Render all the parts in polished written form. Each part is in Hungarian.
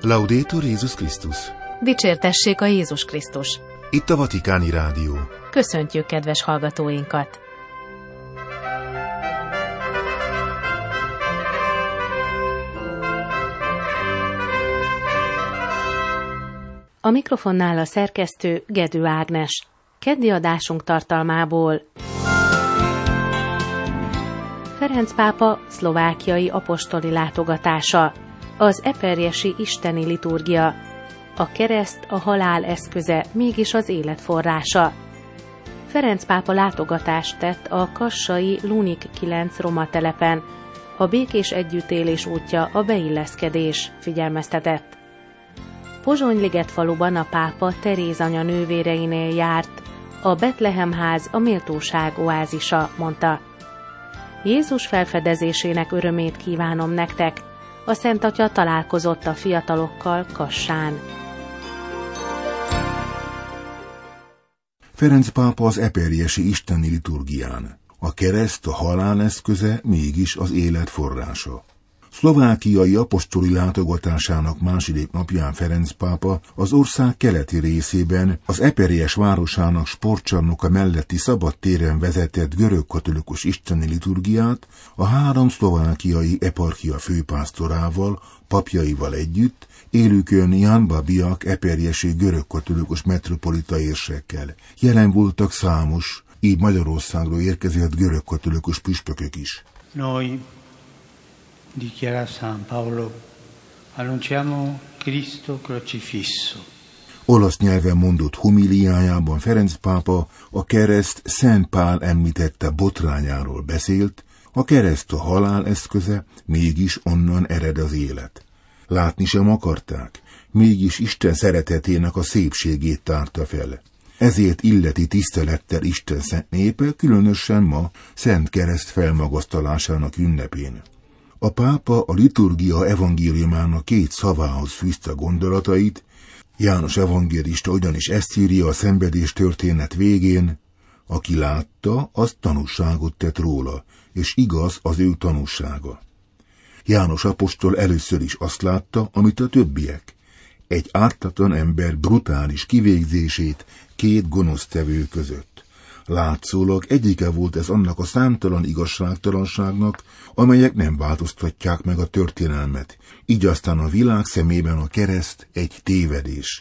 Laudetur Jézus Krisztus! Dicsértessék a Jézus Krisztus! Itt a Vatikáni Rádió. Köszöntjük kedves hallgatóinkat! A mikrofonnál a szerkesztő Gedő Ágnes. Keddi adásunk tartalmából: Ferenc pápa szlovákiai apostoli látogatása, az eperjesi isteni liturgia, a kereszt a halál eszköze, mégis az élet forrása. Ferenc pápa látogatást tett a kassai Lunik 9 roma telepen. A békés együttélés útja a beilleszkedés, figyelmeztetett. Pozsony-liget faluban a pápa Teréz anya nővéreinél járt. A Betlehemház a méltóság oázisa, mondta. Jézus felfedezésének örömét kívánom nektek. A Szent Atya találkozott a fiatalokkal Kassán. Ferenc pápa az eperjesi isteni liturgián. A kereszt a halál eszköze, mégis az élet forrása. Szlovákiai apostoli látogatásának második napján Ferenc pápa az ország keleti részében az Eperjes városának sportcsarnoka melletti szabad téren vezetett görögkatolikus isteni liturgiát a 3 szlovákiai eparchia főpásztorával, papjaival együtt, élükön Jan Babiak eperjesi görögkatolikus metropolita érsekkel. Jelen voltak számos, így Magyarországról érkezett görögkatolikus püspökök is. Dichiara San Paolo, annunciamo Cristo crocifisso. Olasz nyelven mondott homiliájában Ferenc pápa a kereszt Szent Pál említette botrányáról beszélt, a kereszt a halál eszköze, mégis onnan ered az élet. Látni sem akarták, mégis Isten szeretetének a szépségét tárta fel. Ezért illeti tisztelettel Isten szent népe, különösen ma Szent Kereszt felmagasztalásának ünnepén. A pápa a liturgia evangéliumának 2 szavához fűzte gondolatait. János evangélista ugyanis ezt írja a szenvedés történet végén: aki látta, az tanúságot tett róla, és igaz az ő tanúsága. János apostol először is azt látta, amit a többiek: egy ártatlan ember brutális kivégzését 2 gonosztevő között. Látszólag egyike volt ez annak a számtalan igazságtalanságnak, amelyek nem változtatják meg a történelmet, így aztán a világ szemében a kereszt egy tévedés.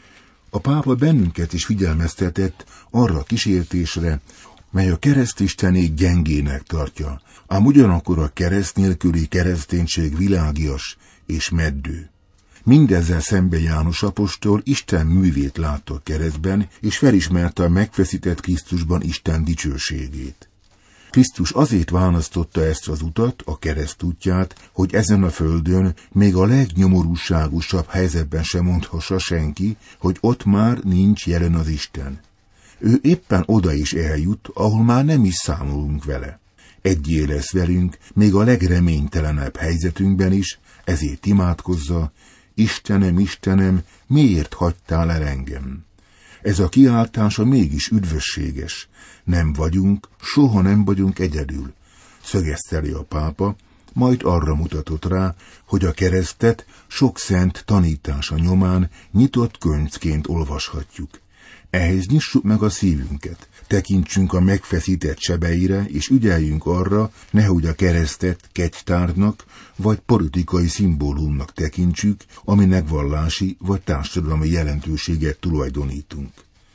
A pápa bennünket is figyelmeztetett arra a kísértésre, mely a keresztistenék gyengének tartja, ám ugyanakkor a kereszt nélküli kereszténység világias és meddő. Mindezzel szembe János apostol Isten művét látta a keresztben, és felismerte a megfeszített Krisztusban Isten dicsőségét. Krisztus azért választotta ezt az utat, a kereszt útját, hogy ezen a földön még a legnyomorúságosabb helyzetben sem mondhassa senki, hogy ott már nincs jelen az Isten. Ő éppen oda is eljut, ahol már nem is számolunk vele. Egyé lesz velünk, még a legreménytelenebb helyzetünkben is, ezért imádkozza: Istenem, Istenem, miért hagytál el engem? Ez a kiáltása mégis üdvösséges. Nem vagyunk, soha nem vagyunk egyedül, szögeszteli a pápa, majd arra mutatott rá, hogy a keresztet sok szent tanítása nyomán nyitott könyvként olvashatjuk. Ehhez nyissuk meg a szívünket, tekintsünk a megfeszített sebeire, és ügyeljünk arra, nehogy a keresztet kegytárnak vagy politikai szimbólumnak tekintsük, aminek vallási vagy társadalmi jelentőséget tulajdonítunk.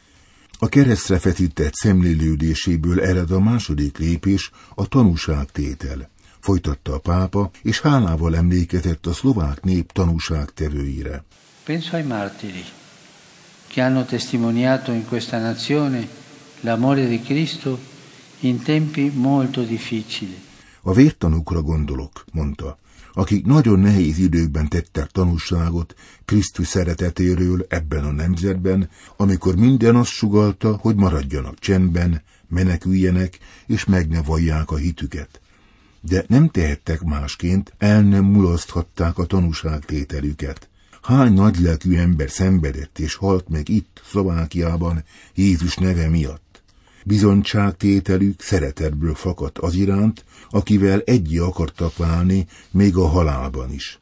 A keresztre feszített szemlélődéséből ered a második lépés, a tanúságtétel, folytatta a pápa, és hálával emlékezett a szlovák nép tanúságtevőire. Penso ai martiri, che hanno testimoniato in questa nazione l'amore di Cristo in tempi molto difficili. A vértanúkra gondolok, mondta, akik nagyon nehéz időkben tettek tanúságot Krisztus szeretetéről ebben a nemzetben, amikor minden azt sugallta, hogy maradjanak csendben, meneküljenek, és meg ne vallják a hitüket. De nem tehettek másként, el nem mulaszthatták a tanúságtételüket. Hány nagylelkű ember szenvedett és halt meg itt, Szlovákiában, Jézus neve miatt. Bizonyságtételük szeretetből fakadt az iránt, akivel egyé akartak válni, még a halálban is.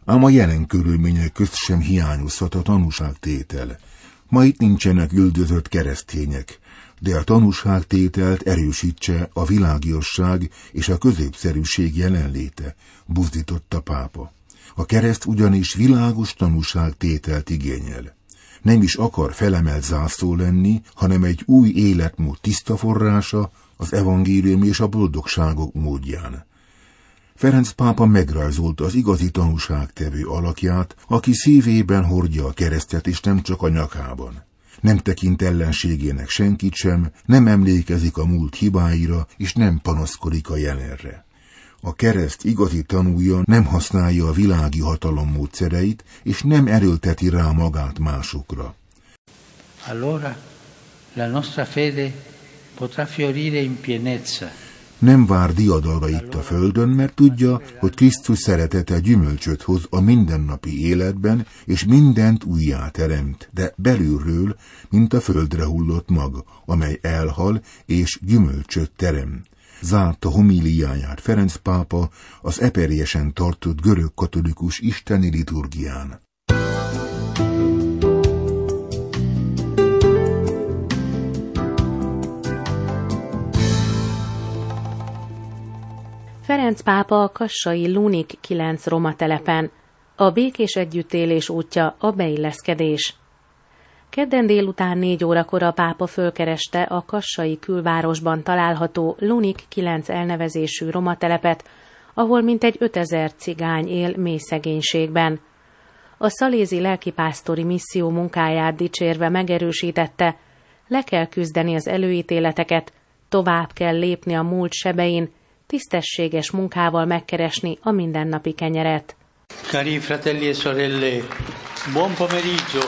Ám a jelen körülmények közt sem hiányozhat a tanúságtétel. Ma itt nincsenek üldözött keresztények, de a tanúságtételt erősítse a világiasság és a középszerűség jelenléte, buzdította pápa. A kereszt ugyanis világos tanúságtételt igényel. Nem is akar felemelt zászló lenni, hanem egy új életmód tiszta forrása, az evangélium és a boldogságok módján. Ferenc pápa megrajzolta az igazi tanúságtevő alakját, aki szívében hordja a keresztet és nem csak a nyakában. Nem tekint ellenségének senkit sem, nem emlékezik a múlt hibáira, és nem panaszkodik a jelenre. A kereszt igazi tanúja nem használja a világi hatalom módszereit, és nem erőlteti rá magát másokra. Allora la nostra fede potrà fiorire in pienezza. Nem vár diadalra itt a földön, mert tudja, hogy Krisztus szeretete gyümölcsöt hoz a mindennapi életben, és mindent újjá teremt, de belülről, mint a földre hullott mag, amely elhal és gyümölcsöt terem. Zárta homíliáját Ferenc pápa az Eperjesen tartott görög-katolikus isteni liturgián. Ferenc pápa a kassai Lunik 9 roma telepen. A békés együttélés útja a beilleszkedés. Kedden délután 4 órakor a pápa fölkereste a kassai külvárosban található Lunik 9 elnevezésű roma telepet, ahol mintegy 5000 cigány él mély szegénységben. A szalézi lelkipásztori misszió munkáját dicsérve megerősítette, le kell küzdeni az előítéleteket, tovább kell lépni a múlt sebein, tisztességes munkával megkeresni a mindennapi kenyeret. Cari fratelli e sorelle, buon pomeriggio!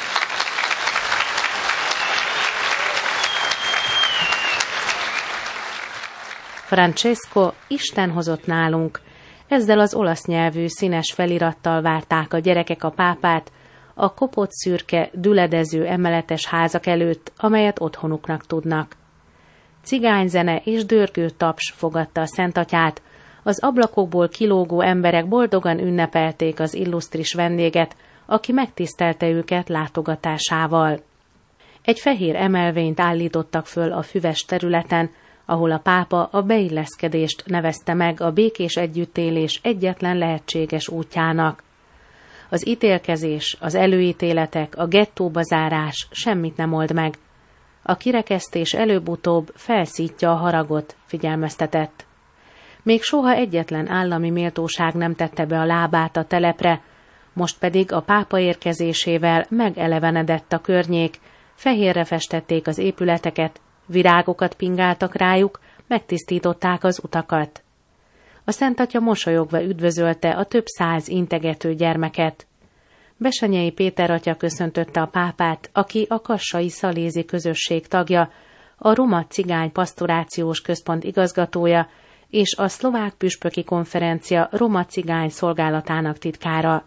Francesco Isten hozott nálunk. Ezzel az olasz nyelvű színes felirattal várták a gyerekek a pápát a kopott szürke, düledező emeletes házak előtt, amelyet otthonuknak tudnak. Cigányzene és dörgő taps fogadta a Szentatyát, az ablakokból kilógó emberek boldogan ünnepelték az illusztris vendéget, aki megtisztelte őket látogatásával. Egy fehér emelvényt állítottak föl a füves területen, ahol a pápa a beilleszkedést nevezte meg a békés együttélés egyetlen lehetséges útjának. Az ítélkezés, az előítéletek, a gettóba zárás semmit nem old meg. A kirekesztés előbb-utóbb felszítja a haragot, figyelmeztetett. Még soha egyetlen állami méltóság nem tette be a lábát a telepre, most pedig a pápa érkezésével megelevenedett a környék, fehérre festették az épületeket, virágokat pingáltak rájuk, megtisztították az utakat. A Szentatya mosolyogva üdvözölte a több 100 integető gyermeket. Besenyei Péter atya köszöntötte a pápát, aki a kassai szalézi közösség tagja, a Roma Cigány Pasztorációs Központ igazgatója és a Szlovák Püspöki Konferencia Roma Cigány Szolgálatának titkára.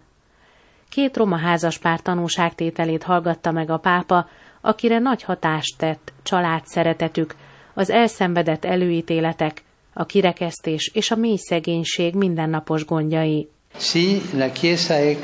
2 roma házaspár tanúságtételét hallgatta meg a pápa, akire nagy hatást tett családszeretetük, az elszenvedett előítéletek, a kirekesztés és a mély szegénység mindennapos gondjai. Sì, la Chiesa è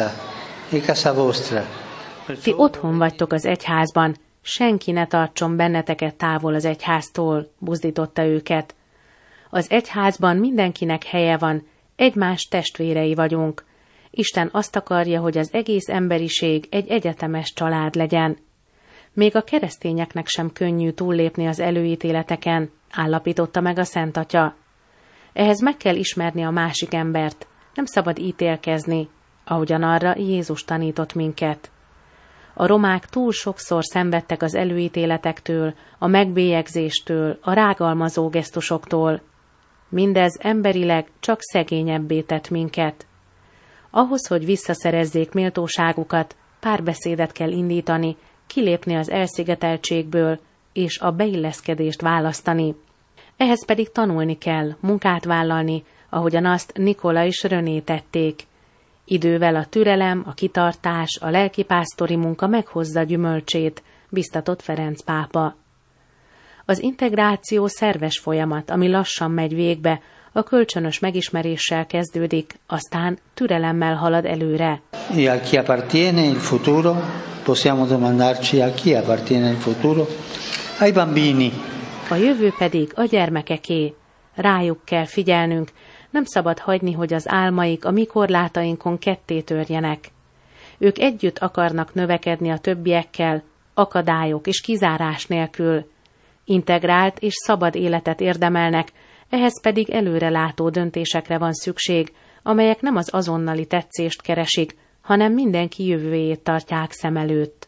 casa vostra. Ti otthon vagytok az egyházban, senki ne tartson benneteket távol az egyháztól, buzdította őket. Az egyházban mindenkinek helye van, egymás testvérei vagyunk. Isten azt akarja, hogy az egész emberiség egy egyetemes család legyen. Még a keresztényeknek sem könnyű túllépni az előítéleteken, állapította meg a Szentatya. Ehhez meg kell ismerni a másik embert, nem szabad ítélkezni, ahogyan arra Jézus tanított minket. A romák túl sokszor szenvedtek az előítéletektől, a megbélyegzéstől, a rágalmazó gesztusoktól. Mindez emberileg csak szegényebbé tett minket. Ahhoz, hogy visszaszerezzék méltóságukat, párbeszédet kell indítani, kilépni az elszigeteltségből és a beilleszkedést választani. Ehhez pedig tanulni kell, munkát vállalni, ahogyan azt Nikola és René tették. Idővel a türelem, a kitartás, a lelkipásztori munka meghozza gyümölcsét, biztatott Ferenc pápa. Az integráció szerves folyamat, ami lassan megy végbe, A kölcsönös megismeréssel kezdődik, aztán türelemmel halad előre. E a chi appartiene il futuro, possiamo domandarci a chi appartiene il futuro? Ai bambini. A jövő pedig a gyermekeké. Rájuk kell figyelnünk, nem szabad hagyni, hogy az álmaik a mi korlátainkon ketté törjenek. Ők együtt akarnak növekedni a többiekkel, akadályok és kizárás nélkül. Integrált és szabad életet érdemelnek, ehhez pedig előrelátó döntésekre van szükség, amelyek nem az azonnali tetszést keresik, hanem mindenki jövőjét tartják szem előtt.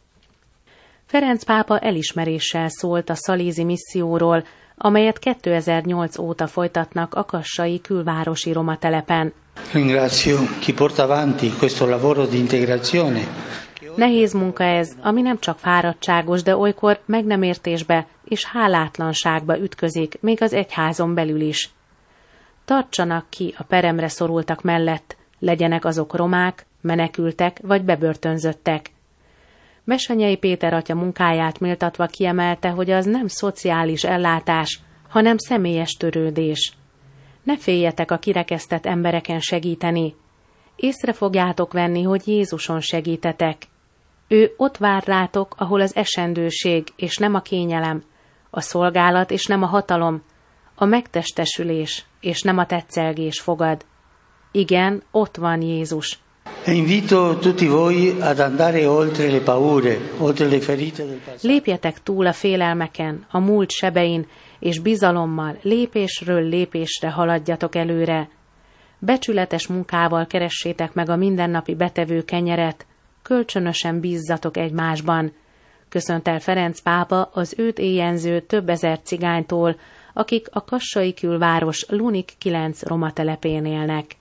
Ferenc pápa elismeréssel szólt a szalézi misszióról, amelyet 2008 óta folytatnak a kassai külvárosi roma telepen. Ringrazio chi porta avanti questo lavoro di integrazione. Nehéz munka ez, ami nem csak fáradtságos, de olykor meg nem értésbe és hálátlanságba ütközik, még az egyházon belül is. Tartsanak ki a peremre szorultak mellett, legyenek azok romák, menekültek vagy bebörtönzöttek. Messenyei Péter atya munkáját méltatva kiemelte, hogy az nem szociális ellátás, hanem személyes törődés. Ne féljetek a kirekesztett embereken segíteni. Észre fogjátok venni, hogy Jézuson segítetek. Ő ott vár rátok, ahol az esendőség és nem a kényelem, a szolgálat és nem a hatalom, a megtestesülés és nem a tetszelgés fogad. Igen, ott van Jézus. Invito tutti voi ad andare oltre le paure, oltre le ferite del passato. Lépjetek túl a félelmeken, a múlt sebein, és bizalommal, lépésről lépésre haladjatok előre. Becsületes munkával keressétek meg a mindennapi betevő kenyeret, kölcsönösen bízzatok egymásban. Köszönt el Ferenc pápa az őt éjjenző több ezer cigánytól, akik a kassai külváros Lunik 9 roma telepén élnek.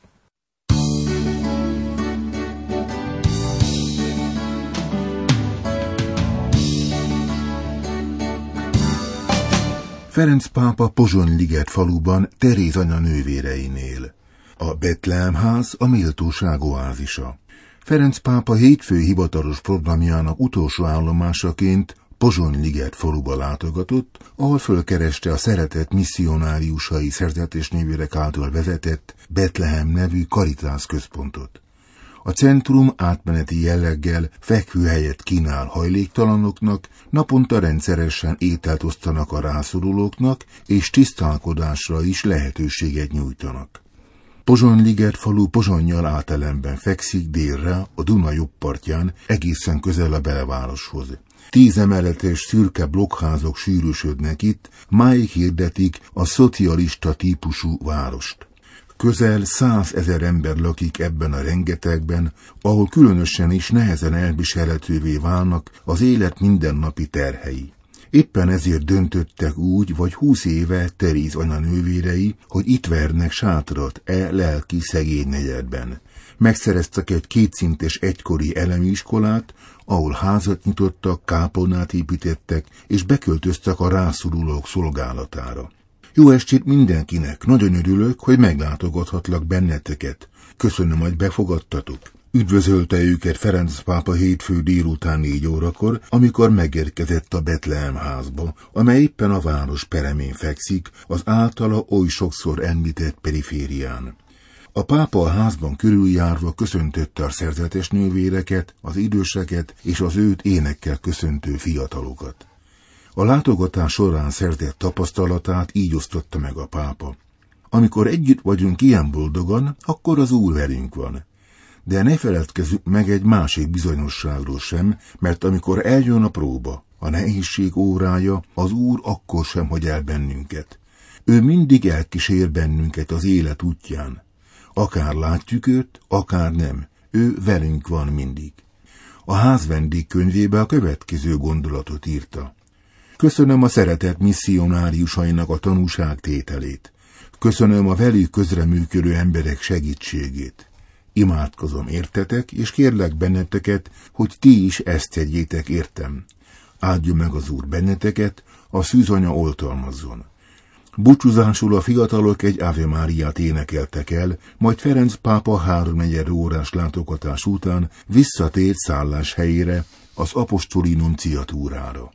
Ferenc pápa Pozsony-liget faluban Teréz anya nővéreinél. A Betlehemház a méltóság oázisa. Ferenc pápa hétfő hivatalos programjának utolsó állomásaként Pozsony-liget faluba látogatott, ahol fölkereste a szeretett misszionáriusai szerzetesnővérek által vezetett Betlehem nevű Caritas központot. A centrum átmeneti jelleggel fekvőhelyet kínál hajléktalanoknak, naponta rendszeresen ételt osztanak a rászorulóknak, és tisztálkodásra is lehetőséget nyújtanak. Pozsony-liget falu Pozsonnyal átelemben fekszik délre, a Duna jobb partján, egészen közel a belvároshoz. 10 emeletes szürke blokkházok sűrűsödnek itt, máig hirdetik a szocialista típusú várost. Közel 100 000 ember lakik ebben a rengetegben, ahol különösen is nehezen elviselhetővé válnak az élet mindennapi terhei. Éppen ezért döntöttek úgy, vagy 20 éve Teréz anya nővérei, hogy itt vernek sátrat lelki szegény negyedben. Megszereztek egy 2 szintes egykori elemi iskolát, ahol házat nyitottak, kápolnát építettek, és beköltöztek a rászorulók szolgálatára. Jó estét mindenkinek, nagyon örülök, hogy meglátogathatlak benneteket. Köszönöm, hogy befogadtatok. Üdvözölte őket Ferenc pápa hétfő délután 4 órakor, amikor megérkezett a Betlehemházba, amely éppen a város peremén fekszik, az általa oly sokszor említett periférián. A pápa a házban körüljárva köszöntötte a szerzetes nővéreket, az időseket és az őt énekkel köszöntő fiatalokat. A látogatás során szerzett tapasztalatát így osztotta meg a pápa. Amikor együtt vagyunk ilyen boldogan, akkor az Úr velünk van. De ne feledkezzünk meg egy másik bizonyosságról sem, mert amikor eljön a próba, a nehézség órája, az Úr akkor sem hagy el bennünket. Ő mindig elkísér bennünket az élet útján. Akár látjuk őt, akár nem, ő velünk van mindig. A ház vendégkönyvébe a következő gondolatot írta. Köszönöm a szeretett misszionáriusainak a tanúságtételét. Köszönöm a velük közreműködő emberek segítségét. Imádkozom értetek, és kérlek benneteket, hogy ti is ezt tegyétek értem. Áldja meg az Úr benneteket, a szűzanya oltalmazzon. Búcsúzásul a fiatalok egy Ave Máriát énekeltek el, majd Ferenc pápa 3-4 órás látogatás után visszatért szálláshelyére, az apostoli nunciatúrára.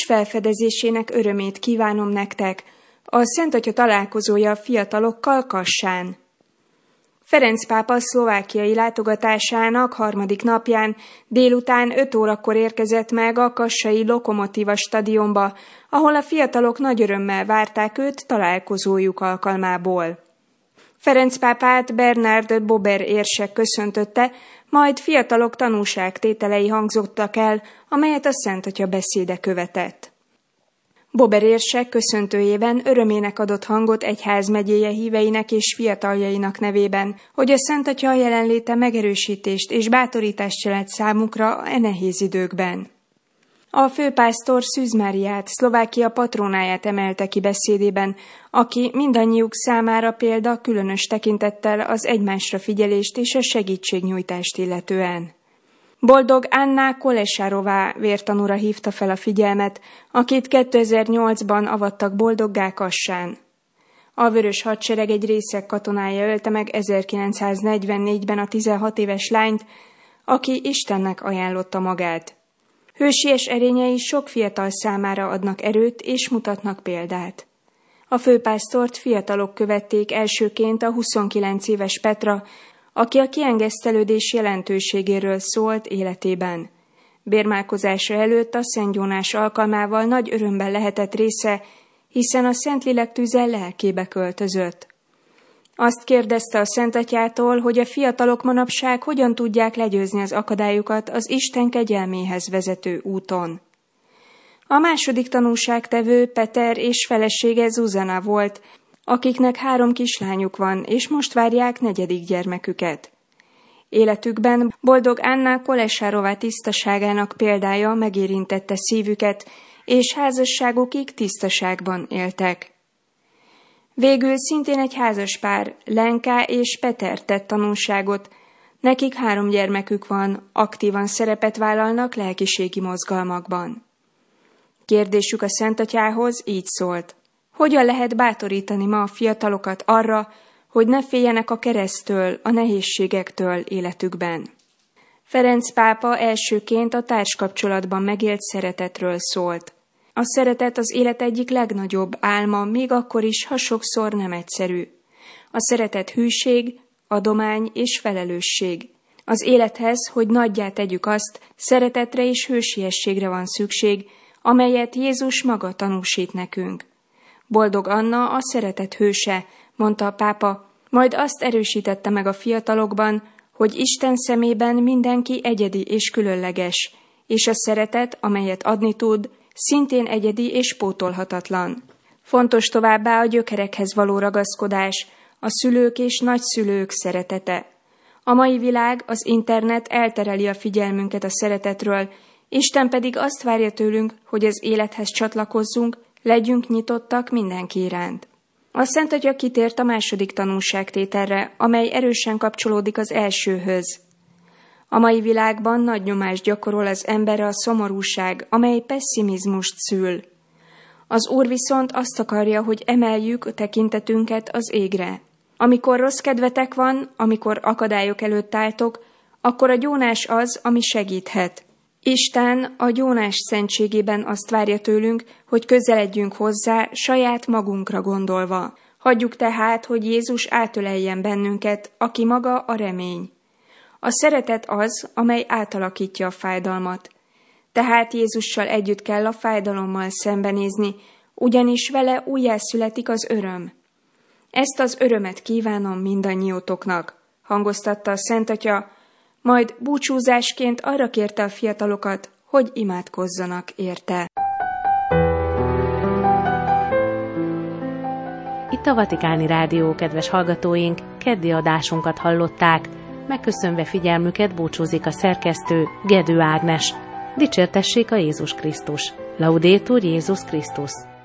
felfedezésének örömét kívánom nektek. A Szent Atya találkozója a fiatalokkal Kassán. Ferenc pápa szlovákiai látogatásának 3. napján délután 5 órakor érkezett meg a kassai Lokomotíva stadionba, ahol a fiatalok nagy örömmel várták őt találkozójuk alkalmából. Ferenc pápát Bernard Bober érsek köszöntötte, majd fiatalok tanúságtételei hangzottak el, amelyet a Szent Atya beszéde követett. Bober érsek köszöntőjében örömének adott hangot egyházmegyéje híveinek és fiataljainak nevében, hogy a Szent Atya jelenléte megerősítést és bátorítást jelent számukra e nehéz időkben. A főpásztor Szűz Máriát, Szlovákia patrónáját emelte ki beszédében, aki mindannyiuk számára példa különös tekintettel az egymásra figyelést és a segítségnyújtást illetően. Boldog Anna Kolesárová vértanúra hívta fel a figyelmet, akit 2008-ban avattak boldoggá Kassán. A Vörös Hadsereg egy részeg katonája ölte meg 1944-ben a 16 éves lányt, aki Istennek ajánlotta magát. Hősies erényei sok fiatal számára adnak erőt és mutatnak példát. A főpásztort fiatalok követték elsőként a 29 éves Petra, aki a kiengesztelődés jelentőségéről szólt életében. Bérmálkozása előtt a Szent Jónás alkalmával nagy örömben lehetett része, hiszen a Szentlélek tüze lelkébe költözött. Azt kérdezte a Szent Atyától, hogy a fiatalok manapság hogyan tudják legyőzni az akadályokat az Isten kegyelméhez vezető úton. A második tanúságtevő Peter és felesége Zuzana volt, akiknek 3 kislányuk van, és most várják 4. gyermeküket. Életükben boldog Anna Kolesárová tisztaságának példája megérintette szívüket, és házasságukig tisztaságban éltek. Végül szintén egy házaspár, Lenka és Peter tett tanúságot. Nekik 3 gyermekük van, aktívan szerepet vállalnak lelkiségi mozgalmakban. Kérdésük a Szent Atyához így szólt: hogyan lehet bátorítani ma a fiatalokat arra, hogy ne féljenek a kereszttől, a nehézségektől életükben? Ferenc pápa elsőként a társkapcsolatban megélt szeretetről szólt. A szeretet az élet egyik legnagyobb álma, még akkor is, ha sokszor nem egyszerű. A szeretet hűség, adomány és felelősség. Az élethez, hogy nagyjá tegyük azt, szeretetre és hősiességre van szükség, amelyet Jézus maga tanúsít nekünk. Boldog Anna a szeretet hőse, mondta a pápa, majd azt erősítette meg a fiatalokban, hogy Isten szemében mindenki egyedi és különleges, és a szeretet, amelyet adni tud, szintén egyedi és pótolhatatlan. Fontos továbbá a gyökerekhez való ragaszkodás, a szülők és nagyszülők szeretete. A mai világ, az internet eltereli a figyelmünket a szeretetről, Isten pedig azt várja tőlünk, hogy az élethez csatlakozzunk, legyünk nyitottak mindenki iránt. A Szent Atya kitért a második tanúságtételre, amely erősen kapcsolódik az elsőhöz. A mai világban nagy nyomást gyakorol az emberre a szomorúság, amely pesszimizmust szül. Az Úr viszont azt akarja, hogy emeljük a tekintetünket az égre. Amikor rossz kedvetek van, amikor akadályok előtt álltok, akkor a gyónás az, ami segíthet. Isten a gyónás szentségében azt várja tőlünk, hogy közeledjünk hozzá, saját magunkra gondolva. Hagyjuk tehát, hogy Jézus átöleljen bennünket, aki maga a remény. A szeretet az, amely átalakítja a fájdalmat. Tehát Jézussal együtt kell a fájdalommal szembenézni, ugyanis vele újjászületik az öröm. Ezt az örömet kívánom mindannyiótoknak, hangoztatta a Szent Atya, majd búcsúzásként arra kérte a fiatalokat, hogy imádkozzanak érte. Itt a Vatikáni Rádió, kedves hallgatóink, keddi adásunkat hallották. Megköszönve figyelmüket búcsúzik a szerkesztő, Gedő Ágnes. Dicsértessék a Jézus Krisztus. Laudétur Jézus Krisztus.